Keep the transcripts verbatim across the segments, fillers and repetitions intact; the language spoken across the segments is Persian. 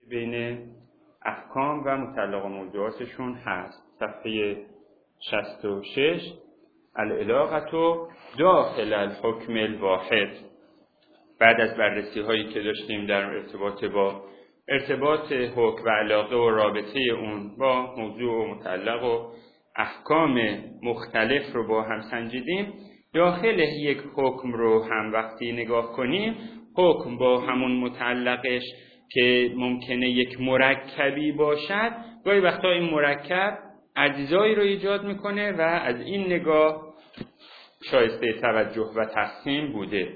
بین احکام و متعلق و موضوعاتشون هست. صفحه شصت و شش العلاقة داخل الحکم الواحد. بعد از بررسی هایی که داشتیم در ارتباط با ارتباط حکم و علاقه و رابطه اون با موضوع و متعلق و احکام مختلف رو با هم سنجیدیم، داخل یک حکم رو هم وقتی نگاه کنیم، حکم با همون متعلقش که ممکنه یک مرکبی باشد، گاهی وقتا این مرکب اجزایی رو ایجاد میکنه و از این نگاه شایسته توجه و تقسیم بوده.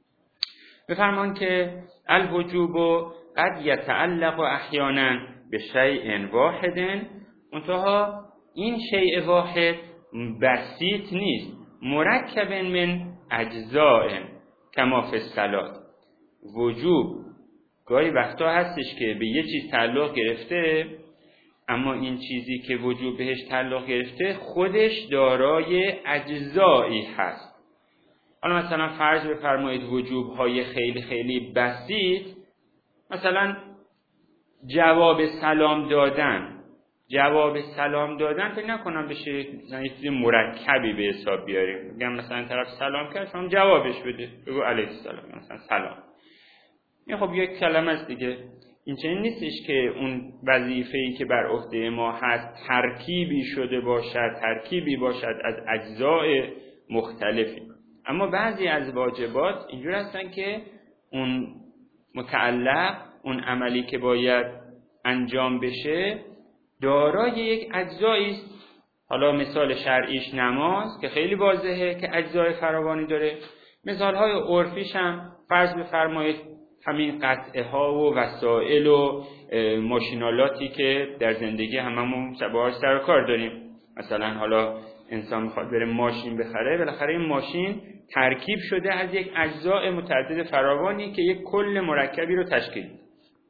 بفرمان که الوجوب قد یتعلق احیانا به شیء واحد، منتها این شیء واحد بسیط نیست، مرکب من اجزاء کما فی الصلاة. وجوب گاهی وقتا هستش که به یه چیز تعلق گرفته، اما این چیزی که وجوب بهش تعلق گرفته خودش دارای اجزایی هست. حالا مثلا فرض بفرمایید وجوب های خیلی خیلی بسیط، مثلا جواب سلام دادن. جواب سلام دادن فکر نکنم بشه مثلا یه چیز مرکبی به حساب بیاریم. میگم مثلا طرف سلام کرد شما جوابش بده، بگو علیه السلام، مثلا سلام. این خب یک کلمه است دیگه. این چنین نیستش که اون وظیفه‌ای که بر عهده ما هست ترکیبی شده باشد، ترکیبی باشد از اجزاء مختلفی. اما بعضی از واجبات اینجور هستن که اون متعلق، اون عملی که باید انجام بشه دارای یک اجزایی است. حالا مثال شرعیش نماز که خیلی واضحه که اجزای فراوانی داره. مثال‌های عرفیش هم فرض بفرمایید همین قطعه ها و وسایل و ماشینالاتی که در زندگی هممون شباهاش سر و کار داریم. مثلا حالا انسان میخواد بره ماشین بخره، بالاخره این ماشین ترکیب شده از یک اجزاء متعدد فراوانی که یک کل مرکبی رو تشکیل میده.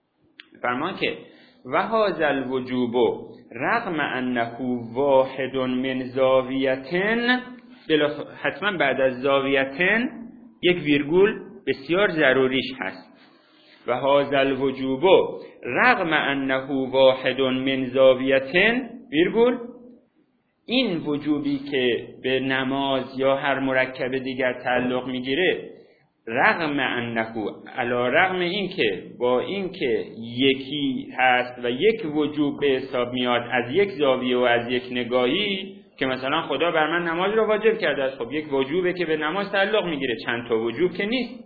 فرمان که و هذا الوجوب رغم انه واحد من زاویتن، حتما بعد از زاویتن یک ویرگول بسیار ضروریش هست. و هذا الوجوب رغم انه واحد من زاویتن ویرگول، این وجوبی که به نماز یا هر مرکب دیگر تعلق میگیره، رغم انه علی رغم این که با این که یکی هست و یک وجوب به حساب میاد از یک زاویه و از یک نگاهی، که مثلا خدا بر من نماز رو واجب کرده است، خب یک وجوبه که به نماز تعلق میگیره، چند تا وجوب که نیست.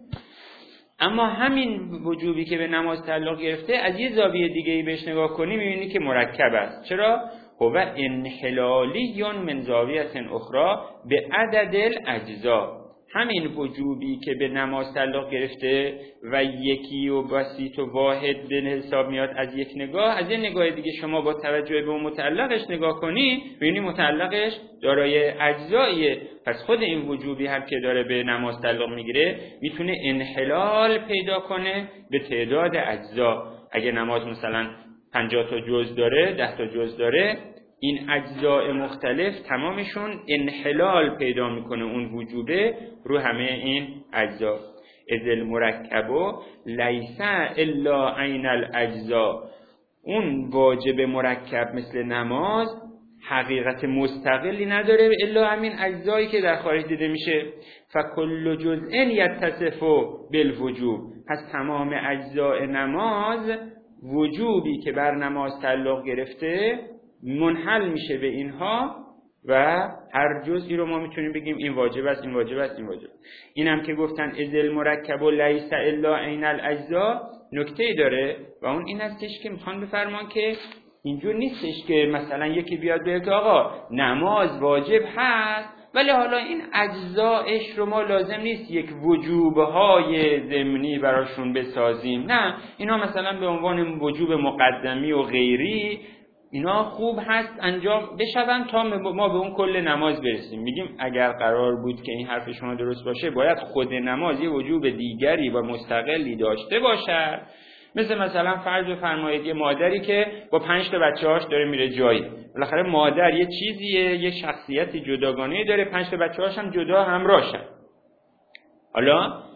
اما همین وجوبی که به نماز تعلق گرفته از یه زاویه دیگه‌ای بهش نگاه کنی می‌بینی که مرکب است. چرا؟ هو انحلالی من زاویه اخرى به عدد الاجزا. همین وجوبی که به نماز تعلق گرفته و یکی و بسیط و واحد به حساب میاد از یک نگاه، از این نگاه دیگه شما با توجه به اون متعلقش نگاه کنی می‌بینی متعلقش دارای اجزاییه. پس خود این وجوبی هم که داره به نماز تعلق میگیره میتونه انحلال پیدا کنه به تعداد اجزا. اگه نماز مثلا پنجاه تا جزء داره، ده تا جزء داره، این اجزاء مختلف تمامشون انحلال پیدا میکنه اون وجوبه رو همه این اجزا. اذ المرکب لیس الا عین الاجزا. اون واجب مرکب مثل نماز حقیقت مستقلی نداره الا همین اجزایی که در خارج دیده میشه. فکل جزء یتصف بالوجوب. پس تمام اجزاء نماز وجوبی که بر نماز تعلق گرفته منحل میشه به اینها و هر جزئی رو ما میتونیم بگیم این واجب است، این واجب است، این واجب. اینم که گفتن اذ المرکب لیس الا عین الاجزا نکته‌ای داره و اون این هستش که میخوان بفرمان که اینجور نیستش که مثلا یکی بیاد بگه که آقا نماز واجب هست ولی حالا این اجزایش رو ما لازم نیست یک وجوبهای ضمنی براشون بسازیم. نه، اینا مثلا به عنوان وجوب مقدمی و غیری اینا خوب هست انجام بشون تا ما به اون کل نماز برسیم. میگیم اگر قرار بود که این حرف شما درست باشه باید خود نماز یه وجوب دیگری و مستقلی داشته باشد. مثل مثلا فرض بفرمایید یه مادری که با پنج تا بچه‌هاش داره میره جایی. بالاخره مادر یه چیزیه، یه شخصیتی جداگانه‌ای داره، پنج تا بچه‌هاش هم جدا همراهشن. حالا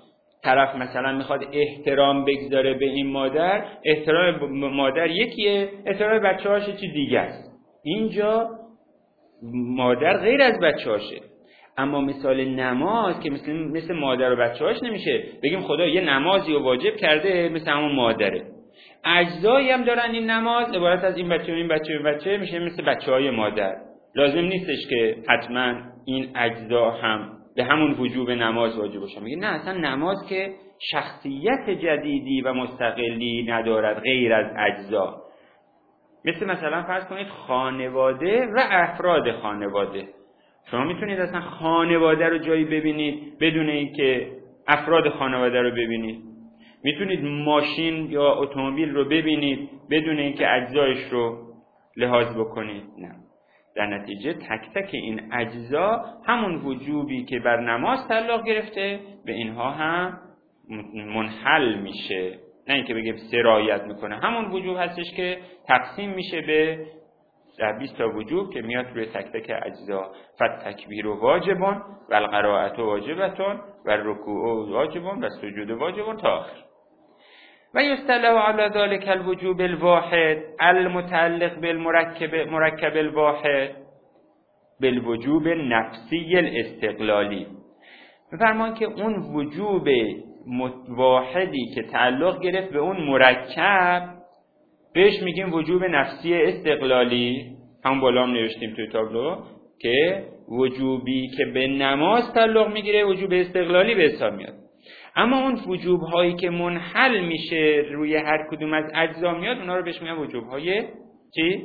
طرف مثلا میخواد احترام بگذاره به این مادر، احترام مادر یکیه، احترام بچه‌هاش چیز دیگه است. اینجا مادر غیر از بچه‌هاشه. اما مثال نماز که مثل مثل مادر و بچه‌هاش نمیشه. بگیم خدا یه نمازی رو واجب کرده مثل همون مادره. اجزایی هم دارن این نماز، عبارت از این بچه و این بچه و این بچه، میشه مثل بچه‌های مادر. لازم نیستش که حتما این اجزا هم به همون وجوب نماز واجب باشه. میگه نه، اصلا نماز که شخصیت جدیدی و مستقلی ندارد غیر از اجزا. مثل مثلا فرض کنید خانواده و افراد خانواده. شما میتونید اصلا خانواده رو جایی ببینید بدون اینکه افراد خانواده رو ببینید. میتونید ماشین یا اتومبیل رو ببینید بدون اینکه اجزایش رو لحاظ بکنید. نه، در نتیجه تک تک این اجزا همون وجوبی که بر نماز تعلق گرفته به اینها هم منحل میشه. نه اینکه بگیم سرایت میکنه، همون وجوب هستش که تقسیم میشه به در بیست تا وجوب که میاد روی تک تک اجزا. فالتکبیر واجبون و القراءة واجبتون و الرکوع واجبون و السجود واجبون تا آخر. و یستلو علی ذلك الوجوب الواحد المتعلق بالمرکب مرکب الواحد بالوجوب نفسی الاستقلالی. میفرمان که اون وجوب واحدی که تعلق گرفت به اون مرکب بهش میگیم وجوب نفسی استقلالی. هم بالا هم نوشتیم توی تابلو که وجوبی که به نماز تعلق میگیره وجوب استقلالی به حساب میاد. اما اون وجوب هایی که منحل میشه روی هر کدوم از اجزا میاد، اونا رو بهش میگن وجوب های چی؟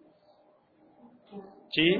چی؟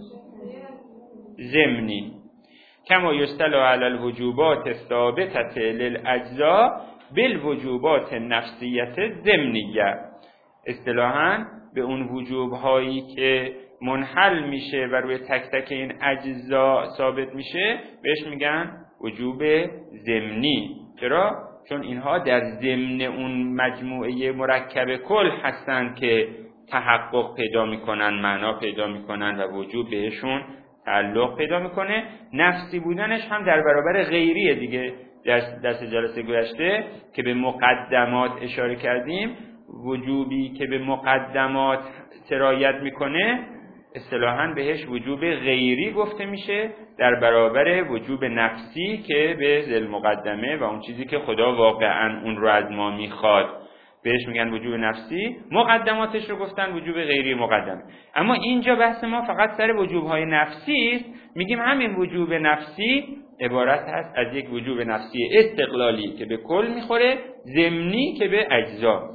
ضمنی. کما یستلو علی الوجوبات الثابتة للاجزاء بالوجوبات النفسیة ضمنیه. اصطلاحاً به اون وجوب هایی که منحل میشه و روی تک تک این اجزا ثابت میشه بهش میگن وجوب ضمنی. چرا؟ چون اینها در ضمن اون مجموعه مرکب کل هستند که تحقق پیدا میکنن، معنا پیدا میکنن و وجوب بهشون تعلق پیدا میکنه. نفسی بودنش هم در برابر غیریه دیگه. در درس جلسه گذشته که به مقدمات اشاره کردیم، وجوبی که به مقدمات سرایت میکنه اصطلاحاً بهش وجوب غیری گفته میشه در برابر وجوب نفسی که به ذل مقدمه و اون چیزی که خدا واقعاً اون رو از ما میخواد بهش میگن وجوب نفسی. مقدماتش رو گفتن وجوب غیری مقدمه. اما اینجا بحث ما فقط سر وجوبهای نفسی است. میگیم همین وجوب نفسی عبارت هست از یک وجوب نفسی استقلالی که به کل میخوره، ضمنی که به اجزا،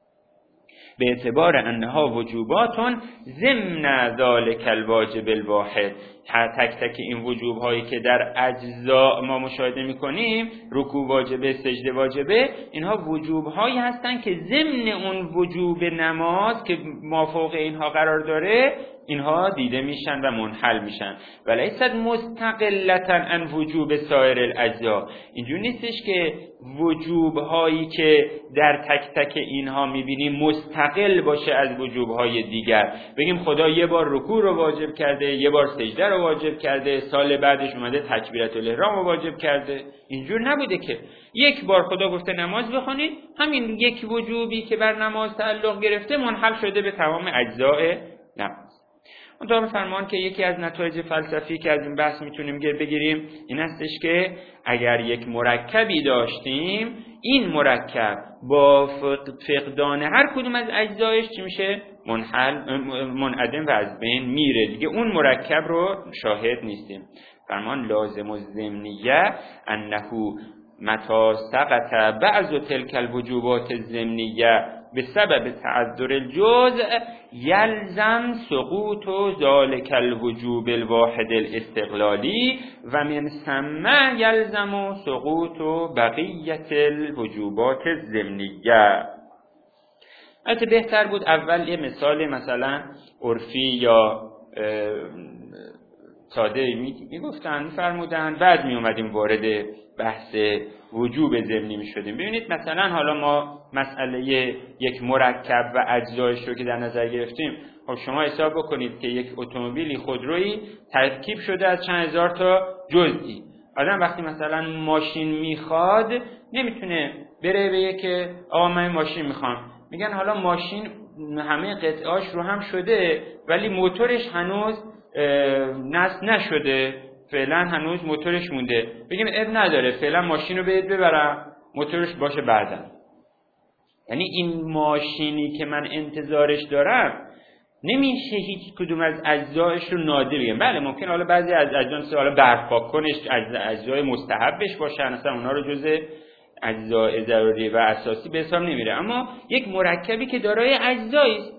به اعتبار انها وجوباتون ضمن ذلک الواجب الواحد. تک تک این وجوب هایی که در اجزا ما مشاهده میکنیم، رکوع واجبه، سجده واجبه، اینها وجوب هایی هستن که ضمن اون وجوب نماز که مافوق اینها قرار داره اینها دیده میشن و منحل میشن. ولیست مستقلتا عن وجوب سایر الاجزا. اینجور نیستش که وجوب هایی که در تک تک اینها میبینیم مستقل باشه از وجوب های دیگر. بگیم خدا یه بار رکوع رو واجب کرده، یه بار سجده رو واجب کرده، سال بعدش اومده تکبیرت الاحرام رو واجب کرده. اینجور نبوده که یک بار خدا گفته نماز بخونید، همین یک وجوبی که بر نماز تعلق گرفته منحل شده به تمام اجزای نماز. اون فرمان که یکی از نتایج فلسفی که از این بحث میتونیم بگیریم این هستش که اگر یک مرکبی داشتیم، این مرکب با فقدان هر کدوم از اجزایش چی میشه؟ منحل، منعدم و از بین میره دیگه. اون مرکب رو شاهد نیستیم. فرمان لازم الضمنیه انه متى سقط بعض تلك الوجوبات الضمنیه بسبب تعذر الجزء یلزم سقوط ذلك الوجوب الواحد الاستقلالی و من ثم یلزم سقوط بقیت الوجوبات الضمنیه. البته بهتر بود اول یه مثال مثلا عرفی یا ساده میگفتن میفرمودن، بعد می اومدیم وارد بحث وجوب ضمنی می شدیم. ببینید مثلا حالا ما مسئله یک مرکب و اجزایش رو که در نظر گرفتیم، خب شما حساب بکنید که یک اتومبیلی خودرویی ترکیب شده از چند هزار تا جزئی. آدم وقتی مثلا ماشین میخواد نمیتونه بره بگه که آقا من ماشین میخوام. میگن حالا ماشین همه قطعاش رو هم شده ولی موتورش هنوز نصب نشده، فعلا هنوز موتورش مونده. بگیم اب نداره، فعلا ماشین رو بهت ببرم، موتورش باشه بعداً. یعنی این ماشینی که من انتظارش دارم نمیشه هیچ کدوم از اجزایش رو نادر بگم. بله ممکن حالا بعضی از اجزا مثل حالا برق پاک کنش اجزای مستحبش باشن، اصلا اونا رو جزء اجزای ضروری و اساسی به حساب نمیره، اما یک مرکبی که دارای اجزایی است،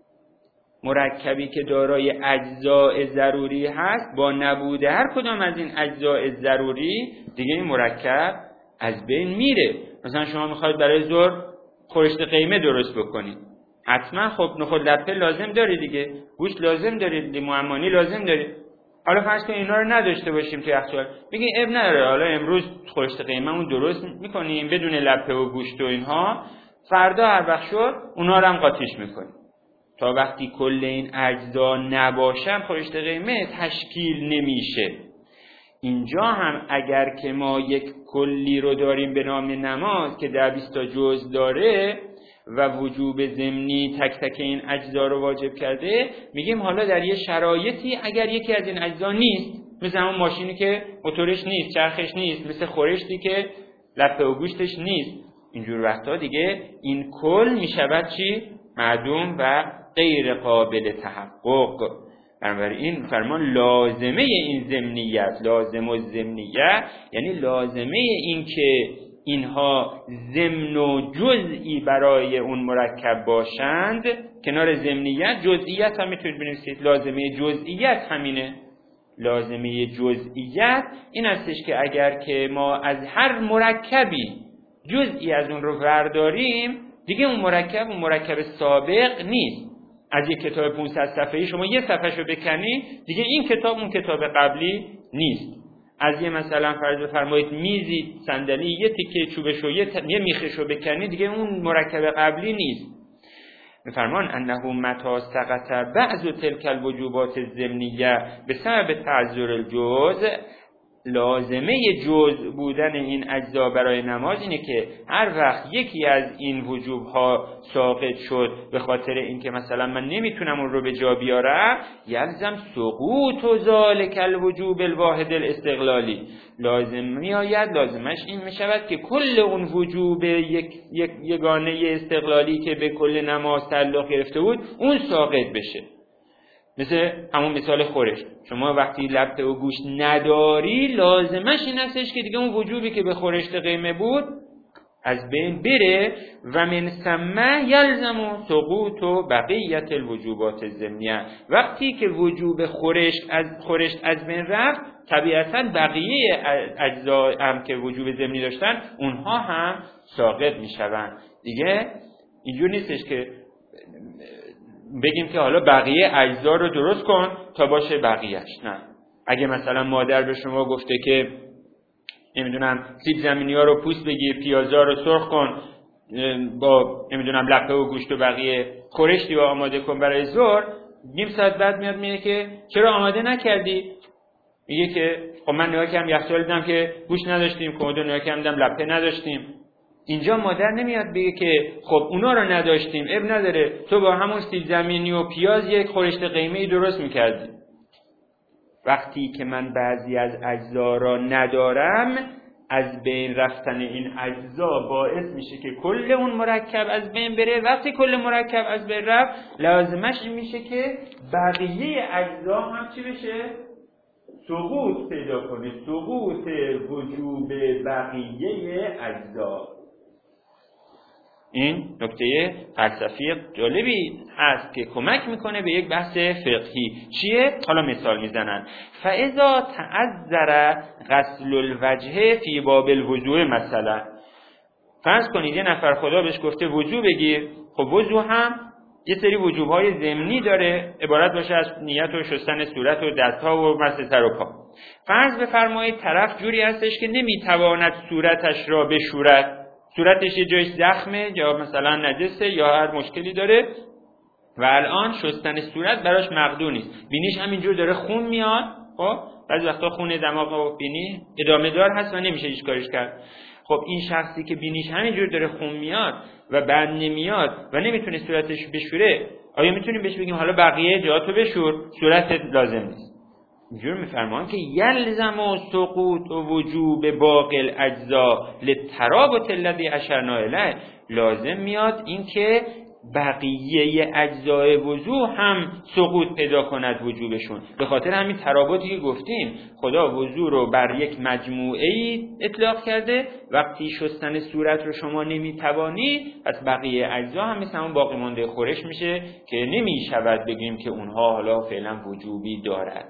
مرکبی که دارای اجزای ضروری هست، با نبود هر کدام از این اجزای ضروری دیگه این مرکب از بین میره. مثلا شما میخواید برای ظهر خورشت قیمه درست بکنید، حتما خب نخود لپه لازم داری دیگه، گوشت لازم داری دیگه، معمانی لازم داری. حالا فرض کن اینا رو نداشته باشیم توی یخچال، بگین اب نداره، حالا امروز خورشت قیمه‌مون درست میکنیم بدون لپه و گوشت و اینها، فردا هر وقت شد اونا رو هم قاطیش میکنیم. تا وقتی کل این اجزا نباشن خورشت قیمه تشکیل نمیشه. اینجا هم اگر که ما یک کلی رو داریم به نام نماز که ده بیست تا جزء داره و وجوب ضمنی تک تک این اجزا رو واجب کرده، میگیم حالا در یه شرایطی اگر یکی از این اجزا نیست، مثل همون ماشینی که موتورش نیست، چرخش نیست، مثل خورشتی که لپه و گوشتش نیست، اینجور وقتا دیگه این کل میشود چی؟ معدوم و غیر قابل تحقق. بنابراین فرمان لازمه این ضمنیت، لازم و ضمنیت یعنی لازمه این که اینها ضمن و جزئی برای اون مرکب باشند، کنار ضمنیت جزئیت هم میتونید بنویسید. لازمه جزئیت همینه. لازمه جزئیت این هستش که اگر که ما از هر مرکبی جزئی از اون رو برداریم، دیگه اون مرکب اون مرکب سابق نیست. از یک کتاب پانصد صفحه‌ای شما یه صفحه‌شو بکنی، دیگه این کتاب اون کتاب قبلی نیست. از یه مثلا فرض بفرمایید میزی، صندلی، یه تیکه چوبشو یه, ت... یه میخشو بکنی، دیگه اون مرکب قبلی نیست. بفرمان انه متى سقط بعض تلك الوجوبات الضمنیه بسبب تعذر الجزء، لازمه جزء بودن این اجزا برای نماز اینه که هر وقت یکی از این وجوب ها ساقط شد به خاطر اینکه مثلا من نمیتونم اون رو به جا بیارم، یلزم سقوط ذلک الوجوب الواحد الاستقلالی، لازم میآید لازمش این میشود که کل اون وجوب یک یک یگانه استقلالی که به کل نماز تعلق گرفته بود اون ساقط بشه. مثل همون مثال خورشت، شما وقتی لپه و گوشت نداری لازمش این هستش که دیگه اون وجوبی که به خورشت قیمه بود از بین بره و من ثم یلزم سقوط و بقیت الوجوبات الضمنیه. وقتی که وجوب خورشت از خورشت از بین رفت، طبیعتاً بقیه اجزا هم که وجوب ضمنی داشتن اونها هم ساقط میشوند. دیگه اینجور نیستش که بگیم که حالا بقیه اجزا رو درست کن تا باشه بقیهش. نه، اگه مثلا مادر به شما گفته که نمیدونم سیب زمینی ها رو پوست بگیر، پیازا رو سرخ کن، با نمیدونم لپه و گوشت و بقیه خورشتی رو آماده کن برای ظهر، نیم ساعت بعد میاد میگه که چرا آماده نکردی؟ میگه که خب من نگاه کردم یخچال دیدم که گوشت نداشتیم، کمد نگاه کردم دیدم لپه نداشتیم. اینجا مادر نمیاد بگه که خب اونا رو نداشتیم، اب نداره، تو با همون سیب زمینی و پیاز یک خورشت قیمه‌ای درست میکردی. وقتی که من بعضی از اجزا را ندارم، از بین رفتن این اجزا باعث میشه که کل اون مرکب از بین بره. وقتی کل مرکب از بین رفت، لازمش این میشه که بقیه اجزا هم چی بشه؟ سقوط پیدا کنه، سقوط وجوب بقیه اجزا. این نکته فلسفی جالبی هست که کمک میکنه به یک بحث فقهی. چیه؟ حالا مثال میزنن. فاذا تعذر غسل الوجه فی باب الوضوء مثلا، فرض کنید یه نفر خدا بهش گفته وضو بگیر، خب وضو هم یه سری وجوب‌های ضمنی داره، عبارت باشه از نیت و شستن صورت و دست‌ها و مس سر و پا. فرض بفرمایید طرف جوری هستش که نمیتواند صورتش را بشورد، صورتش یه جایش زخمه یا مثلا نجسه یا هر مشکلی داره و الان شستن صورت براش مقدور نیست، بینیش همینجور داره خون میاد. خب بعضی وقتا خون دماغ و بینی ادامه دار هست و نمیشه هیچ کارش کرد. خب این شخصی که بینیش همینجور داره خون میاد و بند نمیاد و نمیتونه صورتش بشوره، آیا میتونیم بهش بگیم حالا بقیه جهاتو بشور، صورتت لازم نیست؟ اینجور میفرمان که یلزم و سقوط و وجوب باقی الاجزا للترابط الذی اشرنا الیه، لازم میاد این که بقیه اجزای وضو هم سقوط پیدا کند وجوبشون. به خاطر همین ترابطی که گفتیم، خدا وضو رو بر یک مجموعه ای اطلاق کرده، وقتی شستن صورت رو شما نمیتوانی پس بقیه اجزا هم مثل همون باقی مانده خورش میشه که نمیشود بگیم که اونها حالا فعلا وجوبی دارد.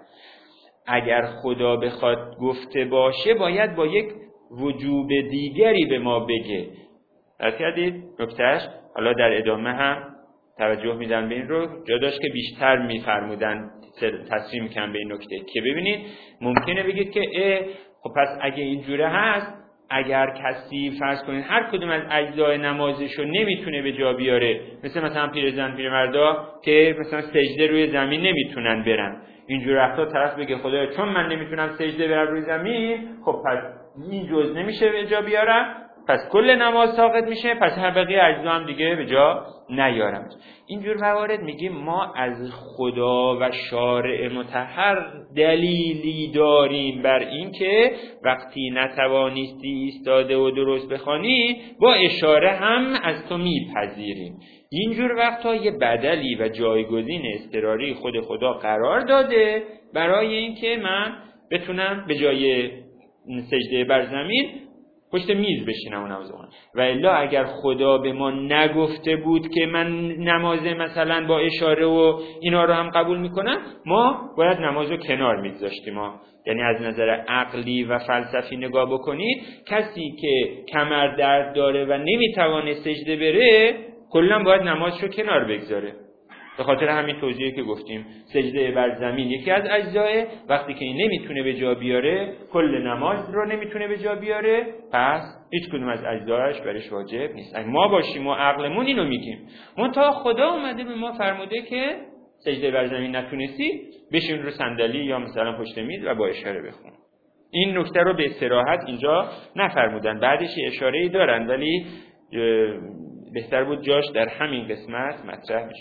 اگر خدا بخواد گفته باشه باید با یک وجوب دیگری به ما بگه. درست کردید نکتهش؟ حالا در ادامه هم توجه میدن به این رو، جا داشت که بیشتر میفرمودن تصریح میکنن به این نکته که ببینید ممکنه بگید که اه خب پس اگه اینجوره هست، اگر کسی فرض کنید هر کدوم از اجزای نمازشو نمیتونه به جا بیاره، مثل مثلا پیرزن پیرمردا که مثلا سجده روی زمین نمیتونن برن، اینجور وقتا طرف بگه خدایا چون من نمیتونم سجده برم روی زمین، خب پس این جز نمیشه به جا بیارم، پس کل نماز ساقط میشه، پس هر بقیه اجزا هم دیگه به جا نیارم. اینجور موارد میگیم ما از خدا و شارع مطهر دلیلی داریم بر این که وقتی نتوانستی ایستاده و درست بخوانی با اشاره هم از تو میپذیریم. اینجور وقتا یه بدلی و جایگزین اضطراری خود خدا قرار داده برای اینکه من بتونم به جای سجده بر زمین پشت میز بشینم و نماز بخونم. و الا اگر خدا به ما نگفته بود که من نماز مثلا با اشاره و اینا رو هم قبول میکنم، ما باید نماز رو کنار میذاشتیم. ما یعنی از نظر عقلی و فلسفی نگاه بکنید، کسی که کمر درد داره و نمیتوانه سجده بره کلا باید نمازشو کنار بگذاره. به خاطر همین توضیحی که گفتیم سجده بر زمین یکی از اجزای، وقتی که این نمیتونه به جا بیاره کل نماز رو نمیتونه به جا بیاره، پس هیچ کدوم از اجزایش برش واجب نیست. اگه ما باشیم و عقلمون اینو میگیم، منتها خدا اومده به ما فرموده که سجده بر زمین نتونستی بشین رو صندلی یا مثلا پشت میز و با اشاره بخون. این نکته رو به صراحت اینجا نفرمودن، بعدش اشاره‌ای دارن ولی بهتر بود جاش در همین قسمت مطرح بشه.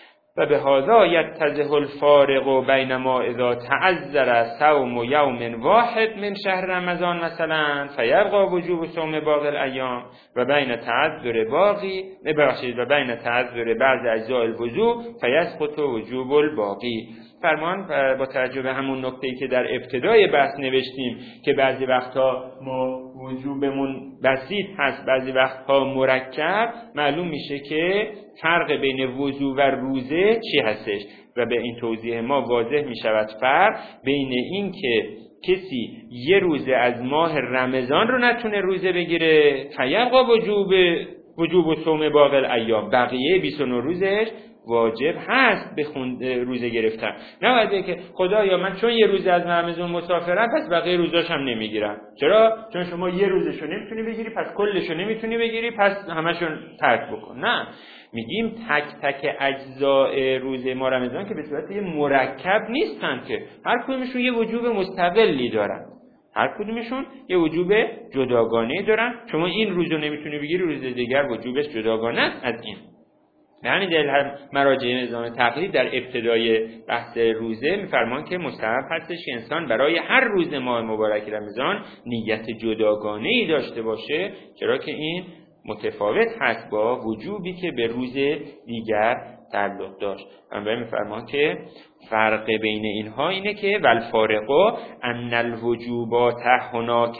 و به هذا یتضح الفارق بین ما اذا تعذر صوم یوم واحد من شهر رمضان مثلا فیبقى وجوب صوم باقی الایام و بین تعذر باقی ببخشید و بین تعذر بعض اجزاء الوضوء فیسقط وجوب الباقی. فرمان با توجه به همون نکته‌ای که در ابتدای بحث نوشتیم که بعضی وقتها ما وجوبمون بسیط هست، بعضی وقتها مرکب، معلوم میشه که فرق بین وضو و روزه چی هستش و به این توضیح ما واضح میشود فرق بین این که کسی یه روزه از ماه رمضان رو نتونه روزه بگیره فیبقى وجوب وجوب صوم باقی الایام، بقیه بیست و نه روزش واجب هست به روزه گرفتن. نه باید که خدایا من چون یه روز از رمضان مسافرم پس بقیه روزاشم نمیگیرم. چرا؟ چون شما یه روزشو نمیتونی بگیری پس کلشو نمیتونی بگیری پس همشون ترک بکن. نه، میگیم تک تک اجزاء روزه ما رمضان که به صورت یه مرکب نیستن، که هر کدومشون یه وجوب مستقلی دارن، هر کدومشون یه وجوب جداگانه دارن. شما این روزو نمیتونی بگیری، روز دیگر وجوبش جداگانه است از این. به همین دلیل هم مراجع نظام تقلید در ابتدای بحث روزه میفرمان که مستحب هستش که انسان برای هر روز ماه مبارک رمضان نیت جداگانه ای داشته باشه، چرا که این متفاوت هست با وجوبی که به روز دیگر تعلق داشت. بنابراین میفرمان که فرق بین اینها اینه که والفارق ان الوجوبات هناک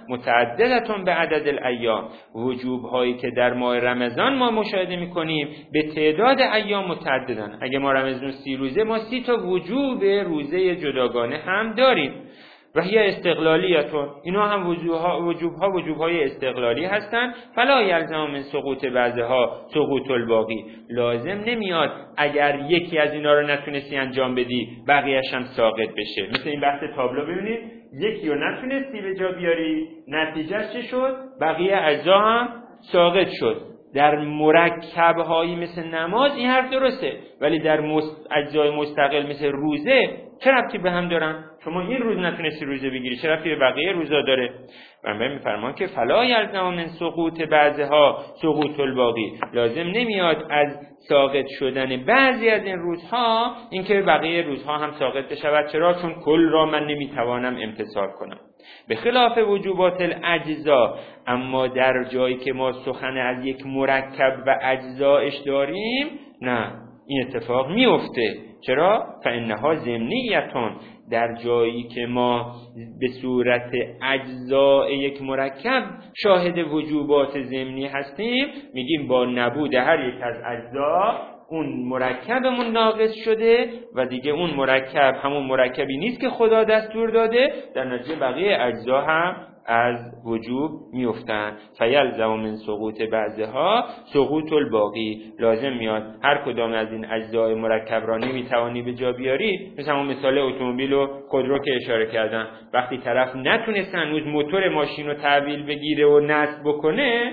متعددتون به عدد الایام، وجوب هایی که در ماه رمضان ما مشاهده میکنیم به تعداد ایام متعددن. اگه ما رمضان سی روزه، ما سی تا وجوب روزه جداگانه هم داریم و هی استقلالیتون، اینا هم وجوبها وجوبها وجوبهای استقلالی هستن. فلا یلزم من سقوط بعضها سقوط الباقی، لازم نمیاد اگر یکی از اینا رو نتونستی انجام بدی بقیه‌اش هم ساقط بشه. مثل این بحث تابلو ببینید، یکی رو نتونستی به جا بیاری، نتیجهش چی شد؟ بقیه اجزا هم ساقط شد. در مرکب‌هایی مثل نماز این حرف درسته، ولی در مست... اجزای مستقل مثل روزه چه ربطی به هم دارن؟ شما این روز نتونستی روزه بگیری، چه ربطی به بقیه روزا داره؟ بنابراین میفرمان که فلا یلزم من سقوط بعضها سقوط الباقی، لازم نمیاد از ساقط شدن بعضی از این روزها اینکه بقیه روزها هم ساقط بشود. چرا؟ چون کل را من نمیتوانم امتثال کنم. به خلاف وجوبات الاجزا، اما در جایی که ما سخن از یک مرکب و اجزایش داریم، نه، این اتفاق میفته. چرا؟ فانها ضمنیتون، در جایی که ما به صورت اجزاء یک مرکب شاهد وجوبات ضمنی هستیم، میگیم با نبود هر یک از اجزا اون مرکبمون ناقص شده و دیگه اون مرکب همون مرکبی نیست که خدا دستور داده، در نتیجه بقیه اجزا هم از وجوب میافتند. فیلزم من سقوط بعضها سقوط الباقی، لازم میاد هر کدام از این اجزای مرکب را نمیتوانی به جا بیاری. مثلا اون مثال اتومبیل و خودرو که اشاره کردم، وقتی طرف نتونست هنوز موتور ماشین رو تحویل بگیره و نصب بکنه،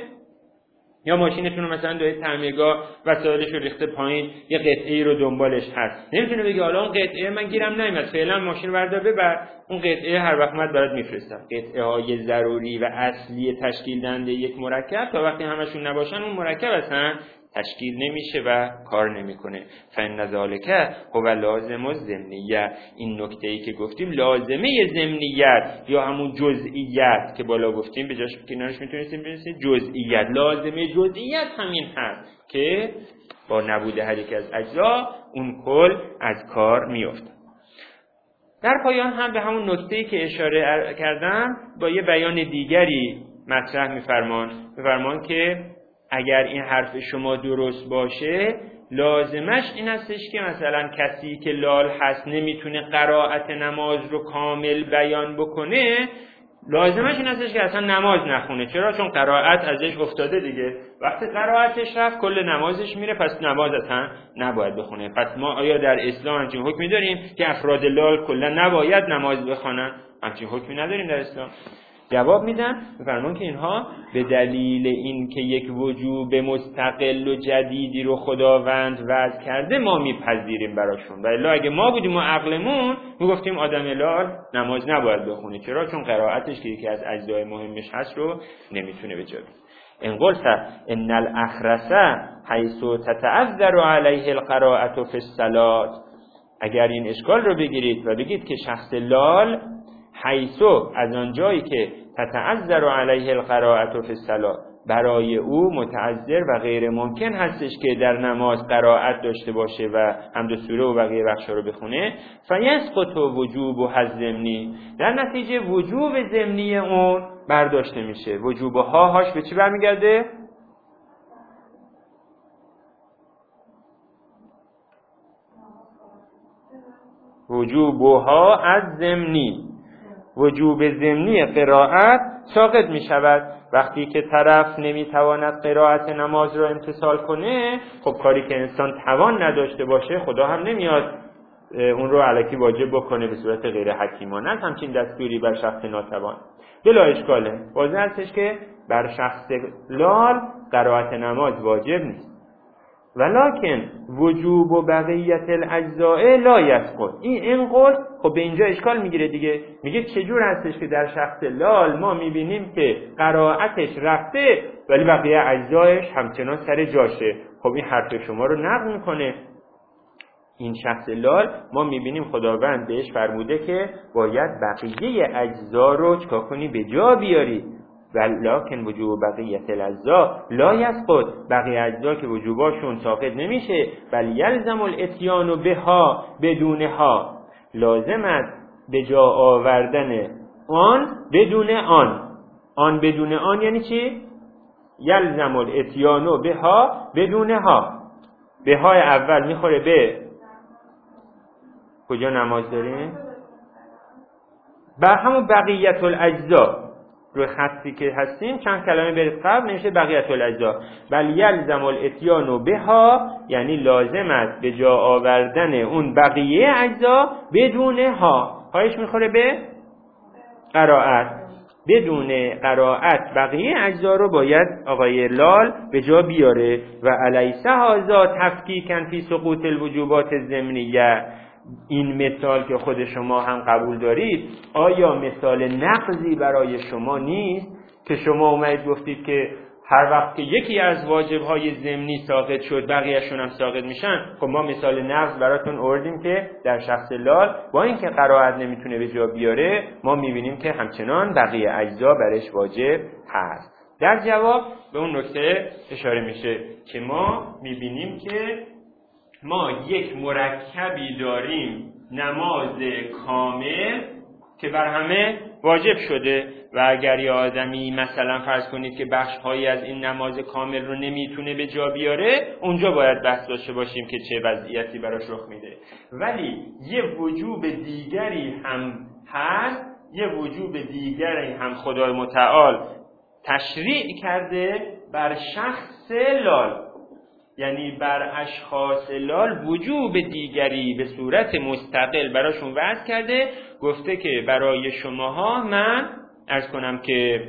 یا ماشینتون رو مثلا دارید تعمیرگاه وسایلش رو ریخته پایین، یه قطعه‌ای رو دنبالش هست، نمیتونه بگه حالا اون قطعه من گیرم نیومد، فعلا ماشین رو بردار ببر، اون قطعه هر وقت اومد برات میفرستم. قطعه های ضروری و اصلی تشکیل دهنده یک مرکب تا وقتی همشون نباشن اون مرکب اصلا تشکیل نمیشه و کار نمیکنه. فإن ذلک هو لازم الضمنیه، این نکته‌ای که گفتیم لازمه ضمنیت یا همون جزئیت که بالا گفتیم، به جاش کنارش میتونستیم بنویسیم جزئیت. لازمه جزئیت همین هست که با نبود هر یک از اجزا اون کل از کار میفته. در پایان هم به همون نکته‌ای که اشاره کردم با یه بیان دیگری مطرح میفرمان میفرمان که اگر این حرف شما درست باشه، لازمش این هستش که مثلا کسی که لال هست نمیتونه قرائت نماز رو کامل بیان بکنه، لازمش این هستش که اصلا نماز نخونه. چرا؟ چون قرائت ازش افتاده دیگه. وقتی قرائتش رفت کل نمازش میره، پس نماز اصلا نباید بخونه. پس ما آیا در اسلام همچین حکمی داریم که افراد لال کلا نباید نماز بخونن؟ همچین حکمی نداریم در اسلام. جواب میدن میفرمان که اینها به دلیل این که یک وجوب مستقل و جدیدی رو خداوند وضع کرده ما میپذیریم براشون، و الا اگه ما بودیم و عقلمون میگفتیم آدم لال نماز نباید بخونه. چرا؟ چون قرائتش که یکی از اجزای مهمش هست رو نمیتونه بجا بیاره. ان قلت ان الاخرس حيث تتعذر عليه القراءه في الصلاه، اگر این اشکال رو بگیرید و بگید که شخص لال حیثو از آن جایی که تتعذر علیه القراءة فی الصلاة، برای او متعذر و غیر ممکن هستش که در نماز قرائت داشته باشه و حمد و سوره و بقیه بخشا رو بخونه، فیسقط وجوب الضمنی، در نتیجه وجوب ضمنی اون برداشته میشه. وجوب ها هاش به چی برمیگرده؟ وجوب ها از ضمنی، وجوب ضمنی قرائت ساقط می شود. وقتی که طرف نمی تواند قرائت نماز را امتثال کنه، خب کاری که انسان توان نداشته باشه خدا هم نمیاد اون رو الکی واجب بکنه به صورت غیر حکیمانه، همچین دستوری بر شخص ناتوان. بلا اشکاله، واضح هستش که بر شخص لال قرائت نماز واجب نیست. ولکن وجوب و بقیت الاجزاء لا یسقط، این این قول خب به اینجا اشکال میگیره دیگه. میگه چجور هستش که در شخص لال ما میبینیم که قرائتش رفته ولی بقیه اجزایش همچنان سر جاشه؟ خب این حرف شما رو نقض میکنه. این شخص لال ما میبینیم خداوند بهش فرموده که باید بقیه اجزا رو چکا کنی؟ به جا بیاری. ولکن وجوب بقیت الاجزاء لا یسقط، بقیه اجزا که وجوباشون ساقط نمیشه، بل یلزم الاتیان بها بدونها، لازم است به جا آوردن آن بدون آن. آن بدون آن یعنی چی؟ یلزم الاتیان بها بدونها. به های اول میخوره به کجا نماز داریم؟ بر همون بقیت الاجزا روی خطی که هستیم چند کلمه برید قبل نمیشه بقیت الاجزا. بل یلزم الاتیان بها یعنی لازم است به جا آوردن اون بقیه اجزا بدون ها. هایش میخوره به قرائت. بدون قرائت بقیه اجزا رو باید آقای لال به جا بیاره. و الیس هذا تفکیکا فی سقوط الوجوبات الضمنیه، این مثال که خود شما هم قبول دارید آیا مثال نقضی برای شما نیست که شما اومدید گفتید که هر وقت که یکی از واجب‌های ضمنی ساقط شد بقیه‌شون هم ساقط میشن؟ خب ما مثال نقض براتون آوردیم که در شخص لال با اینکه قرائت نمیتونه به جا بیاره ما میبینیم که همچنان بقیه اجزا برش واجب هست. در جواب به اون نکته اشاره میشه که ما میبینیم که ما یک مرکبی داریم، نماز کامل که بر همه واجب شده و اگر یه آدمی مثلا فرض کنید که بخش‌هایی از این نماز کامل رو نمیتونه به جا بیاره، اونجا باید بحث داشته باشیم که چه وضعیتی براش رخ میده. ولی یه وجوب دیگری هم هست، یه وجوب دیگری هم خدای متعال تشریع کرده بر شخص لال، یعنی بر اشخاص لال وجوب دیگری به صورت مستقل براشون وضع کرده. گفته که برای شماها من عرض کنم که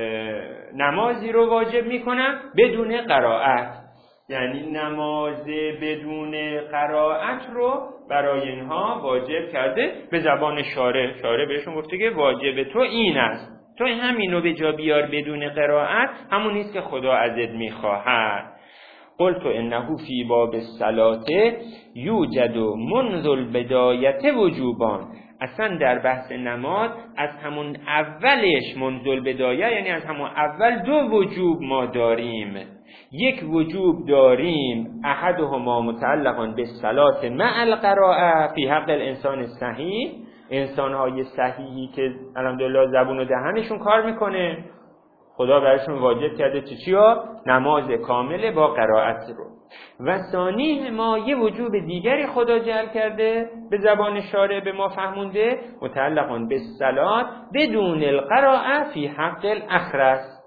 نمازی رو واجب میکنم بدون قرائت، یعنی نماز بدون قرائت رو برای اینها واجب کرده به زبان شارع. شارع بهشون گفته که واجب تو این است، تو همین رو به جا بیار بدون قرائت، همون نیست که خدا ازت میخواهد. قلت انه فی باب الصلاة یوجد منذ البدایة وجوبان، اصلا در بحث نماز از همون اولش منذ البدایه یعنی از همون اول دو وجوب ما داریم. یک وجوب داریم احدهما متعلقا بالصلاة مع القراءة فی حق الانسان الصحیح، انسان‌های صحیحی که الحمدلله زبون و دهنشون کار میکنه خدا برایشون واجب کرده چی چیا؟ نماز کامل با قرائت رو. و ثانی ما یه وجوب دیگری خدا جعل کرده به زبان شارع به ما فهمونده متعلقاً به صلات بدون القراءه فی حق الاخرس.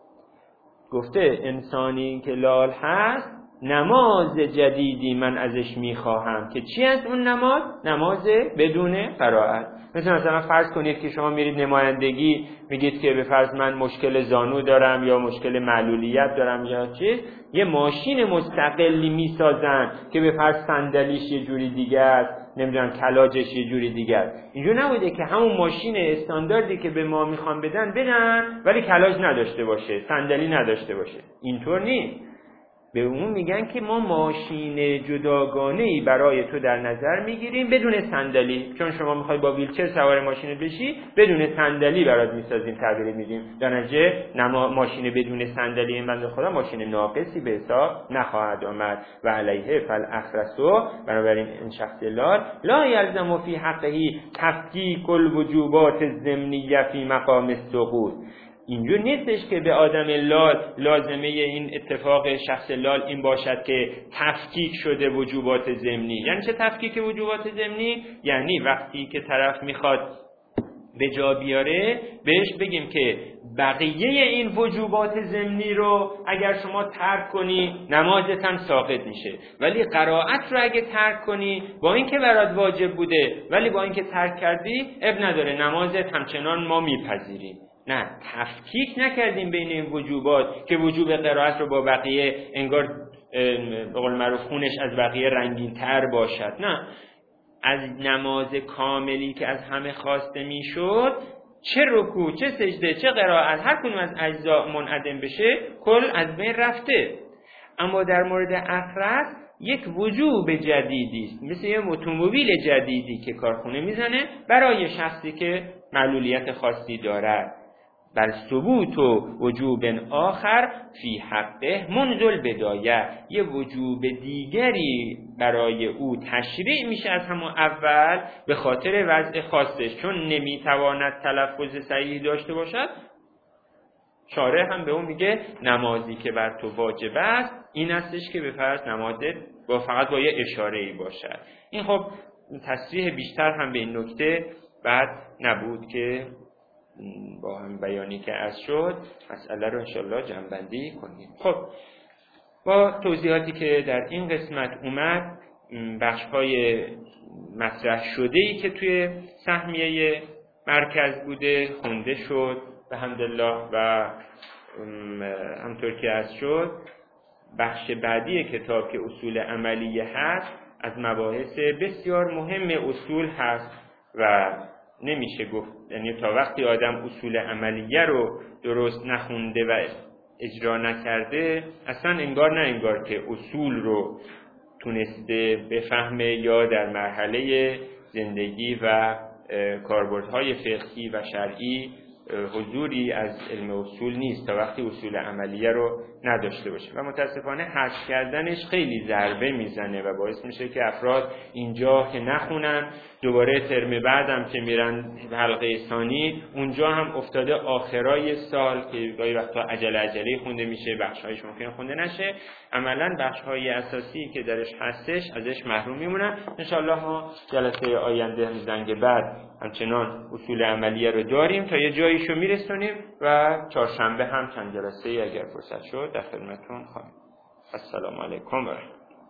گفته انسانی که لال هست نماز جدیدی من ازش میخواهم که چی است اون نماز؟ نماز بدون قرائت. مثلا مثلا فرض کنید که شما میرید نمایندگی، میگید که به فرض من مشکل زانو دارم یا مشکل معلولیت دارم یا چیز، یه ماشین مستقلی میسازن که به فرض صندلیش یه جوری دیگه است، نمیدونم کلاجش یه جوری دیگه است. اینجور نبوده که همون ماشین استانداردی که به ما میخوان بدن بدن ولی کلاج نداشته باشه، صندلی نداشته باشه. اینطور نیست. به اون میگن که ما ماشین جداگانه‌ای برای تو در نظر میگیریم بدون صندلی، چون شما میخوای با ویلچر سوار ماشین بشی بدون صندلی برات میسازیم، تعبیر میدیم. در نتیجه ماشین بدون صندلی این بنده خدا ماشین ناقصی به حساب نخواهد آمد. و علیه فالاخرسو، بنابراین این شخص لال لا یلزم فی حقه تفکیک الوجوبات الضمنیه فی مقام السقوط. اینجور نیستش که به آدم لال لازمه این اتفاق شخص لال این باشد که تفکیک شده وجوبات ضمنی. یعنی چه تفکیک وجوبات ضمنی؟ یعنی وقتی که طرف میخواد به جا بیاره بهش بگیم که بقیه این وجوبات ضمنی رو اگر شما ترک کنی نمازت هم ساقط میشه، ولی قرائت رو اگه ترک کنی با اینکه برات واجب بوده ولی با اینکه ترک کردی اب نداره، نمازت همچنان ما میپذیریم. نه، تفکیک نکردیم بین این وجوبات که وجوب قرائت رو با بقیه انگار به قول معروف خونش از بقیه رنگین تر باشد. نه، از نماز کاملی که از همه خواسته میشد چه رکوع چه سجده چه قرائت هر کدوم از اجزا منعدم بشه کل از بین رفته. اما در مورد اخرت یک وجوب جدیدی است، مثل یه اتومبیل جدیدی که کارخونه میزنه برای شخصی که معلولیت خاصی دارد. بل ثبوت و وجوب آخر فی حقه منذ البدایه، یه وجوب دیگری برای او تشریع میشه از همون اول به خاطر وضع خاصش، چون نمیتواند تلفظ صحیح داشته باشد. شارع هم به اون میگه نمازی که بر تو واجب است این استش که به فرض نمازت با فقط با یه اشاره‌ای باشد. این خب تصریح بیشتر هم به این نکته بعد نبود که با هم بیانی که از شد مسئله رو انشالله جمع‌بندی کنیم. خب با توضیحاتی که در این قسمت اومد، بخش‌های مطرح شده‌ای که توی سهمیه مرکز بوده خونده شد به حمدالله. و همطور که از شد بخش بعدی کتاب که اصول عملیه هست از مباحث بسیار مهم اصول هست و نمیشه گفت، یعنی تا وقتی آدم اصول عملیه رو درست نخونده و اجرا نکرده اصلا انگار نه انگار که اصول رو تونسته بفهمه یا در مرحله زندگی و کاربردهای فقهی و شرعی حضوری از علم اصول نیست تا وقتی اصول عملیه رو نداشته باشه و متاسفانه حذف کردنش خیلی ضربه میزنه و باعث میشه که افراد اینجا که نخونن دوباره ترم بعدم که میرن حلقه ثانی اونجا هم افتاده آخرای سال که گاهی وقتا عجله عجله خونده میشه، بخشایش ممکن خونده نشه، عملا بخشهای اساسی که درش هستش ازش محروم میمونن. انشالله ما جلسه آینده هم زنگ بعد همچنان اصول عملیه رو داریم تا یه جاییشو میرسونیم و چهارشنبه هم چند جلسه اگر فرصت شد در خدمتتون خواهیم. السلام علیکم و رحمت الله.